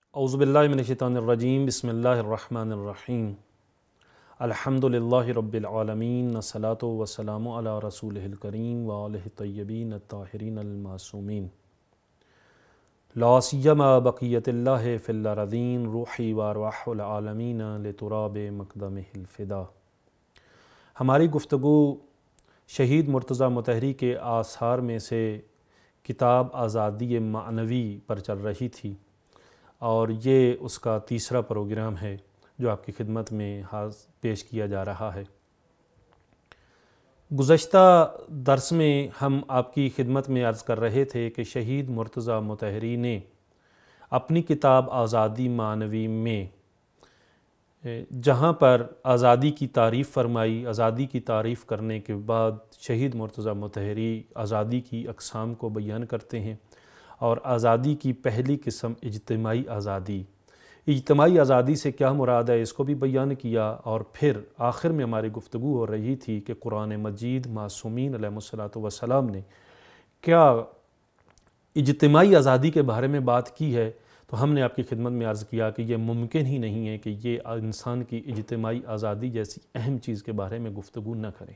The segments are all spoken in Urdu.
اعوذ باللہ من الشیطان الرجیم بسم اللہ الرحمن الرحیم الحمدللہ رب العالمین والصلاۃ والسلام علی رسولہ الکریم وآلہ الطیبین الطاہرین المعصومین لا سیما بقیت اللہ فی الارضین روحی وارواح العالمین لتراب مقدمہ الفدا۔ ہماری گفتگو شہید مرتضیٰ مطہری کے آثار میں سے کتاب آزادی معنوی پر چل رہی تھی، اور یہ اس کا تیسرا پروگرام ہے جو آپ کی خدمت میں پیش کیا جا رہا ہے۔ گزشتہ درس میں ہم آپ کی خدمت میں عرض کر رہے تھے کہ شہید مرتضیٰ مطہری نے اپنی کتاب آزادی معنوی میں جہاں پر آزادی کی تعریف فرمائی، آزادی کی تعریف کرنے کے بعد شہید مرتضیٰ مطہری آزادی کی اقسام کو بیان کرتے ہیں، اور آزادی کی پہلی قسم اجتماعی آزادی، اجتماعی آزادی سے کیا مراد ہے اس کو بھی بیان کیا، اور پھر آخر میں ہماری گفتگو ہو رہی تھی کہ قرآن مجید معصومین علیہ الصلوۃ والسلام نے کیا اجتماعی آزادی کے بارے میں بات کی ہے، تو ہم نے آپ کی خدمت میں عرض کیا کہ یہ ممکن ہی نہیں ہے کہ یہ انسان کی اجتماعی آزادی جیسی اہم چیز کے بارے میں گفتگو نہ کریں۔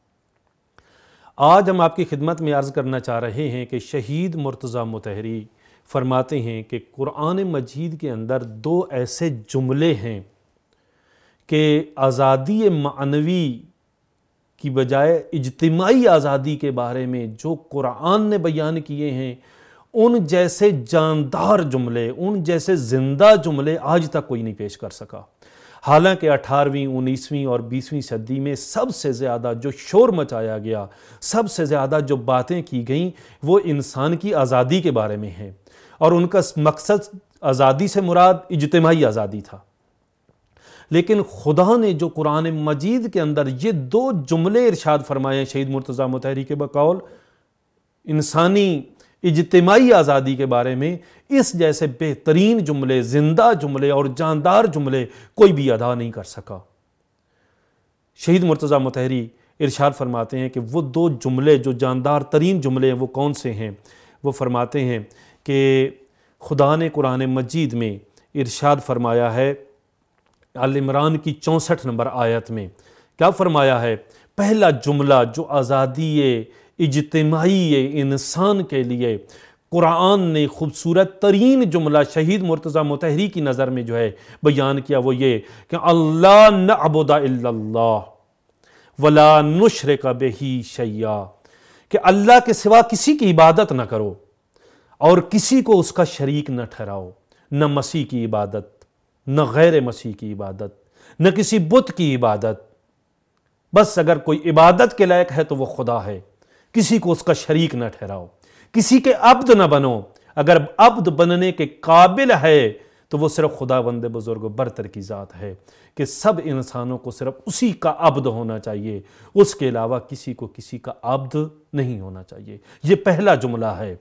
آج ہم آپ کی خدمت میں عرض کرنا چاہ رہے ہیں کہ شہید مرتضیٰ مطہری فرماتے ہیں کہ قرآن مجید کے اندر دو ایسے جملے ہیں کہ آزادی معنوی کی بجائے اجتماعی آزادی کے بارے میں جو قرآن نے بیان کیے ہیں، ان جیسے جاندار جملے، ان جیسے زندہ جملے آج تک کوئی نہیں پیش کر سکا۔ حالانکہ 18ویں 19ویں اور 20ویں صدی میں سب سے زیادہ جو شور مچایا گیا، سب سے زیادہ جو باتیں کی گئیں، وہ انسان کی آزادی کے بارے میں ہیں، اور ان کا مقصد آزادی سے مراد اجتماعی آزادی تھا۔ لیکن خدا نے جو قرآن مجید کے اندر یہ دو جملے ارشاد فرمائے شہید مرتضیٰ مطہری کے بقول انسانی اجتماعی آزادی کے بارے میں، اس جیسے بہترین جملے، زندہ جملے اور جاندار جملے کوئی بھی ادا نہیں کر سکا۔ شہید مرتضیٰ مطہری ارشاد فرماتے ہیں کہ وہ دو جملے جو جاندار ترین جملے ہیں وہ کون سے ہیں؟ وہ فرماتے ہیں کہ خدا نے قرآن مجید میں ارشاد فرمایا ہے، آل عمران کی 64 نمبر آیت میں کیا فرمایا ہے؟ پہلا جملہ جو آزادی اجتماعی انسان کے لیے قرآن نے خوبصورت ترین جملہ شہید مرتضیٰ مطہری کی نظر میں جو ہے بیان کیا، وہ یہ کہ اللہ نعبد الا اللہ ولا نشرک بہ شیئا، کہ اللہ کے سوا کسی کی عبادت نہ کرو اور کسی کو اس کا شریک نہ ٹھہراؤ، نہ مسیح کی عبادت، نہ غیر مسیح کی عبادت، نہ کسی بت کی عبادت، بس اگر کوئی عبادت کے لائق ہے تو وہ خدا ہے، کسی کو اس کا شریک نہ ٹھہراؤ، کسی کے عبد نہ بنو، اگر عبد بننے کے قابل ہے تو وہ صرف خدا بند بزرگ و برتر کی ذات ہے، کہ سب انسانوں کو صرف اسی کا عبد ہونا چاہیے، اس کے علاوہ کسی کو کسی کا عبد نہیں ہونا چاہیے۔ یہ پہلا جملہ ہے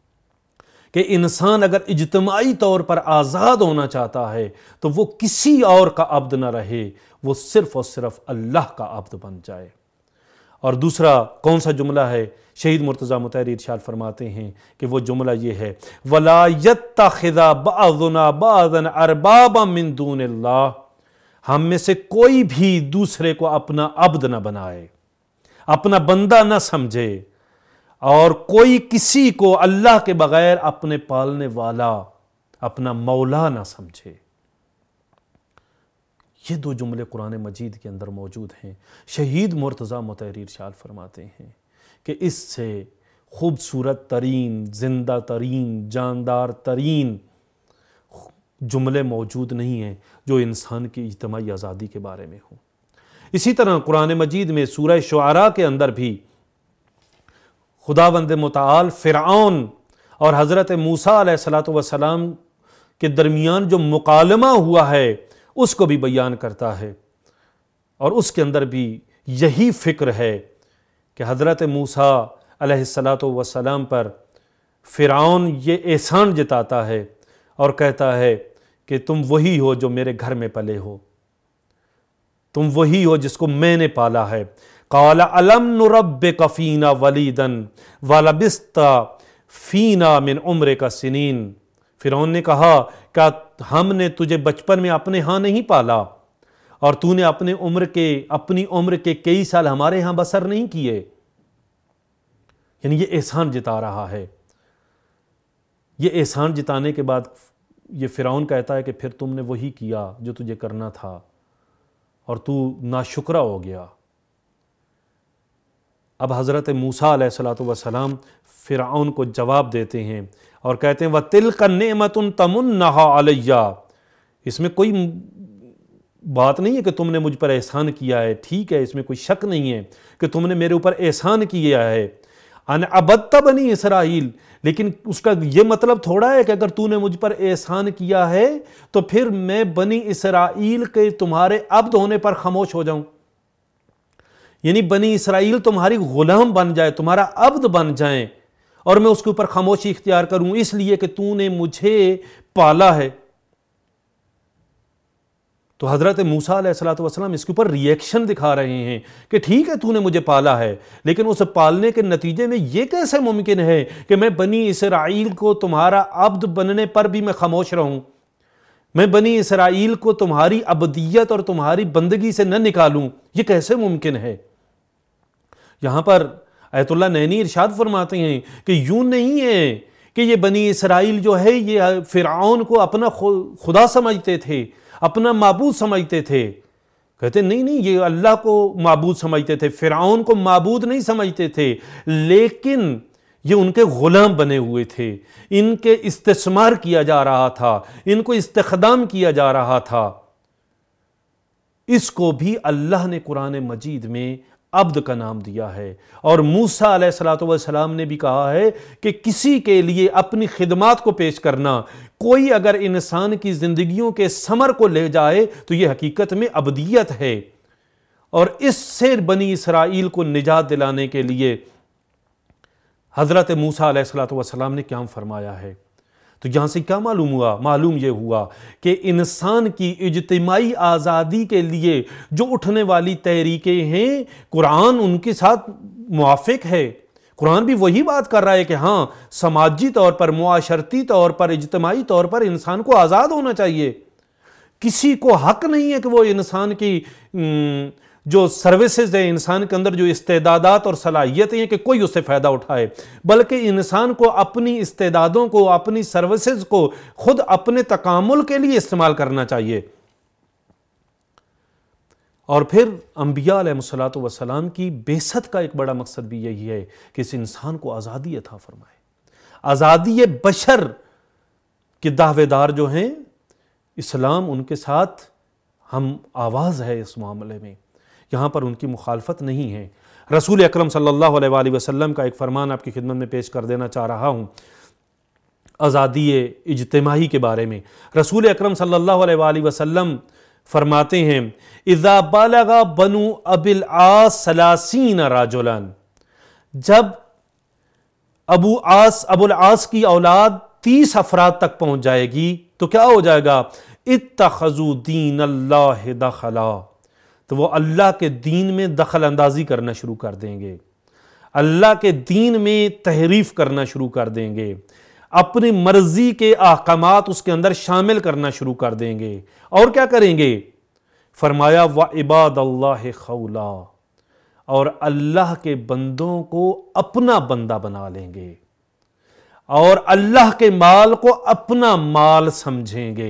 کہ انسان اگر اجتماعی طور پر آزاد ہونا چاہتا ہے تو وہ کسی اور کا عبد نہ رہے، وہ صرف اور صرف اللہ کا عبد بن جائے۔ اور دوسرا کون سا جملہ ہے؟ شہید مرتضیٰ مطہری ارشاد فرماتے ہیں کہ وہ جملہ یہ ہے، وَلَا يَتَّخِذَ بَعْضُنَا بَعْضًا أَرْبَابًا مِّن دُونِ اللَّهِ، ہم میں سے کوئی بھی دوسرے کو اپنا عبد نہ بنائے، اپنا بندہ نہ سمجھے، اور کوئی کسی کو اللہ کے بغیر اپنے پالنے والا، اپنا مولا نہ سمجھے۔ یہ دو جملے قرآن مجید کے اندر موجود ہیں۔ شہید مرتضیٰ مطہری ارشاد فرماتے ہیں کہ اس سے خوبصورت ترین، زندہ ترین، جاندار ترین جملے موجود نہیں ہیں جو انسان کی اجتماعی آزادی کے بارے میں ہوں۔ اسی طرح قرآن مجید میں سورہ شعراء کے اندر بھی خداوند متعال فرعون اور حضرت موسیٰ علیہ السلام کے درمیان جو مکالمہ ہوا ہے اس کو بھی بیان کرتا ہے، اور اس کے اندر بھی یہی فکر ہے کہ حضرت موسیٰ علیہ السلام پر فرعون یہ احسان جتاتا ہے اور کہتا ہے کہ تم وہی ہو جو میرے گھر میں پلے ہو، تم وہی ہو جس کو میں نے پالا ہے۔ قال الم نربک فینا ولیدا ولبثت فینا من عمرک سنین، فرعون نے کہا کہ ہم نے تجھے بچپن میں اپنے ہاں نہیں پالا اور تو نے اپنی عمر کے کئی سال ہمارے ہاں بسر نہیں کیے. یعنی یہ احسان جتا رہا ہے. یہ احسان جتانے کے بعد یہ فرعون کہتا ہے کہ پھر تم نے وہی کیا جو تجھے کرنا تھا اور تو ناشکرا ہو گیا. اب حضرت موسیٰ علیہ الصلوۃ والسلام فرعون کو جواب دیتے ہیں اور کہتے ہیں وَتِلْكَ نِعْمَةٌ تَمُنَّهَا عَلَيَّ. اس میں کوئی بات نہیں ہے کہ تم نے مجھ پر احسان کیا ہے، ٹھیک ہے، اس میں کوئی شک نہیں ہے کہ تم نے میرے اوپر احسان کیا ہے. ان عبدت بنی اسرائیل، لیکن اس کا یہ مطلب تھوڑا ہے کہ اگر تو نے مجھ پر احسان کیا ہے تو پھر میں بنی اسرائیل کے تمہارے عبد ہونے پر خاموش ہو جاؤں. یعنی بنی اسرائیل تمہاری غلام بن جائے، تمہارا عبد بن جائیں اور میں اس کے اوپر خاموشی اختیار کروں اس لیے کہ تو نے مجھے پالا ہے. تو حضرت موسیٰ علیہ الصلوۃ والسلام اس کے اوپر ریئیکشن دکھا رہے ہیں کہ ٹھیک ہے تو نے مجھے پالا ہے، لیکن اس پالنے کے نتیجے میں یہ کیسے ممکن ہے کہ میں بنی اسرائیل کو تمہارا عبد بننے پر بھی میں خاموش رہوں، میں بنی اسرائیل کو تمہاری عبدیت اور تمہاری بندگی سے نہ نکالوں، یہ کیسے ممکن ہے؟ یہاں پر آیت اللہ نینی ارشاد فرماتے ہیں کہ یوں نہیں ہے کہ یہ بنی اسرائیل جو ہے یہ فرعون کو اپنا خدا سمجھتے تھے، اپنا معبود سمجھتے تھے. کہتے نہیں یہ اللہ کو معبود سمجھتے تھے، فرعون کو معبود نہیں سمجھتے تھے، لیکن یہ ان کے غلام بنے ہوئے تھے، ان کے استثمار کیا جا رہا تھا، ان کو استخدام کیا جا رہا تھا. اس کو بھی اللہ نے قرآن مجید میں عبد کا نام دیا ہے. اور موسیٰ علیہ الصلوۃ والسلام نے بھی کہا ہے کہ کسی کے لیے اپنی خدمات کو پیش کرنا، کوئی اگر انسان کی زندگیوں کے ثمر کو لے جائے تو یہ حقیقت میں عبدیت ہے. اور اس سے بنی اسرائیل کو نجات دلانے کے لیے حضرت موسیٰ علیہ الصلوۃ والسلام نے قیام فرمایا ہے. تو یہاں سے کیا معلوم ہوا؟ معلوم یہ ہوا کہ انسان کی اجتماعی آزادی کے لیے جو اٹھنے والی تحریکیں ہیں قرآن ان کے ساتھ موافق ہے. قرآن بھی وہی بات کر رہا ہے کہ ہاں سماجی طور پر، معاشرتی طور پر، اجتماعی طور پر انسان کو آزاد ہونا چاہیے. کسی کو حق نہیں ہے کہ وہ انسان کی جو سروسز ہیں، انسان کے اندر جو استعدادات اور صلاحیتیں ہیں کہ کوئی اس سے فائدہ اٹھائے، بلکہ انسان کو اپنی استعدادوں کو، اپنی سروسز کو خود اپنے تکامل کے لیے استعمال کرنا چاہیے. اور پھر انبیاء علیہ الصلوۃ والسلام کی بعثت کا ایک بڑا مقصد بھی یہی ہے کہ اس انسان کو آزادی عطا فرمائے. آزادی بشر کے دعوے دار جو ہیں، اسلام ان کے ساتھ ہم آواز ہے اس معاملے میں، یہاں پر ان کی مخالفت نہیں ہے. رسول اکرم صلی اللہ علیہ وآلہ وسلم کا ایک فرمان آپ کی خدمت میں پیش کر دینا چاہ رہا ہوں آزادی اجتماعی کے بارے میں. رسول اکرم صلی اللہ علیہ وآلہ وسلم فرماتے ہیں اذا بالغ بنو ابی العاص 30 رجلا، جب ابو العاص کی اولاد 30 افراد تک پہنچ جائے گی تو کیا ہو جائے گا؟ اتخذوا دین اللہ دخلا، تو وہ اللہ کے دین میں دخل اندازی کرنا شروع کر دیں گے، اللہ کے دین میں تحریف کرنا شروع کر دیں گے، اپنی مرضی کے احکامات اس کے اندر شامل کرنا شروع کر دیں گے. اور کیا کریں گے؟ فرمایا وعباد اللہ خولا، اور اللہ کے بندوں کو اپنا بندہ بنا لیں گے اور اللہ کے مال کو اپنا مال سمجھیں گے.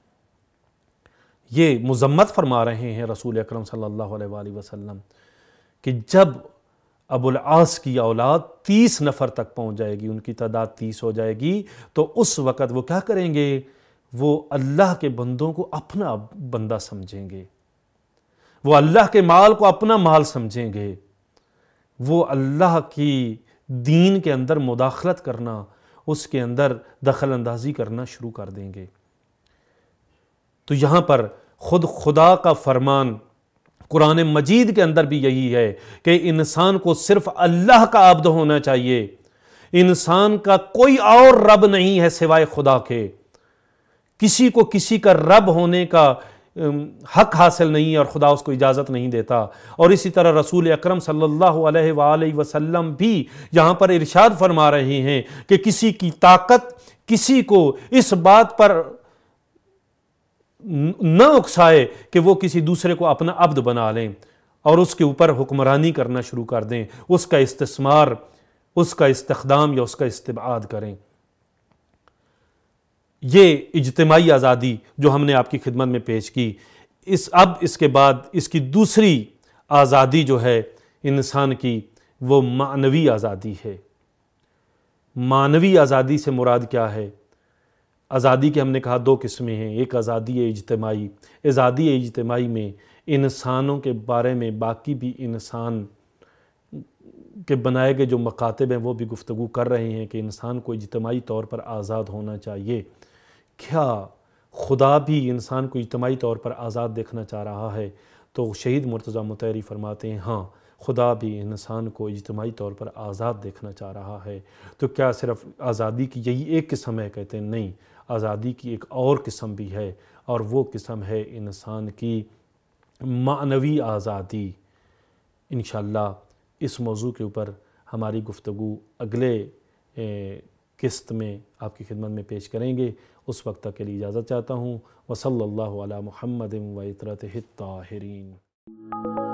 یہ مذمت فرما رہے ہیں رسول اکرم صلی اللہ علیہ وآلہ وسلم کہ جب ابو العاص کی اولاد 30 نفر تک پہنچ جائے گی، ان کی تعداد 30 ہو جائے گی، تو اس وقت وہ کیا کریں گے؟ وہ اللہ کے بندوں کو اپنا بندہ سمجھیں گے، وہ اللہ کے مال کو اپنا مال سمجھیں گے، وہ اللہ کی دین کے اندر مداخلت کرنا، اس کے اندر دخل اندازی کرنا شروع کر دیں گے. تو یہاں پر خود خدا کا فرمان قرآن مجید کے اندر بھی یہی ہے کہ انسان کو صرف اللہ کا عبد ہونا چاہیے. انسان کا کوئی اور رب نہیں ہے سوائے خدا کے، کسی کو کسی کا رب ہونے کا حق حاصل نہیں اور خدا اس کو اجازت نہیں دیتا. اور اسی طرح رسول اکرم صلی اللہ علیہ وآلہ وسلم بھی یہاں پر ارشاد فرما رہے ہیں کہ کسی کی طاقت، کسی کو اس بات پر نہ اکسائے کہ وہ کسی دوسرے کو اپنا عبد بنا لیں اور اس کے اوپر حکمرانی کرنا شروع کر دیں، اس کا استثمار، اس کا استخدام یا اس کا استبعاد کریں۔ یہ اجتماعی آزادی جو ہم نے آپ کی خدمت میں پیش کی، اب اس کے بعد اس کی دوسری آزادی جو ہے انسان کی، وہ معنوی آزادی ہے۔ معنوی آزادی سے مراد کیا ہے؟ آزادی کے ہم نے کہا دو قسمیں ہیں، ایک آزادی اجتماعی۔ آزادی اجتماعی میں انسانوں کے بارے میں باقی بھی انسان کے بنائے گئے جو مکاتب ہیں وہ بھی گفتگو کر رہے ہیں کہ انسان کو اجتماعی طور پر آزاد ہونا چاہیے۔ کیا خدا بھی انسان کو اجتماعی طور پر آزاد دیکھنا چاہ رہا ہے؟ تو شہید مرتضیٰ مطہری فرماتے ہیں ہاں، خدا بھی انسان کو اجتماعی طور پر آزاد دیکھنا چاہ رہا ہے۔ تو کیا صرف آزادی کی یہی ایک قسم ہے؟ کہتے ہیں نہیں، آزادی کی ایک اور قسم بھی ہے، اور وہ قسم ہے انسان کی معنوی آزادی۔ انشاءاللہ اس موضوع کے اوپر ہماری گفتگو اگلے قسط میں آپ کی خدمت میں پیش کریں گے۔ اس وقت تک کے لیے اجازت چاہتا ہوں۔ وصلی اللہ علی محمد و عطرتہ الطاہرین۔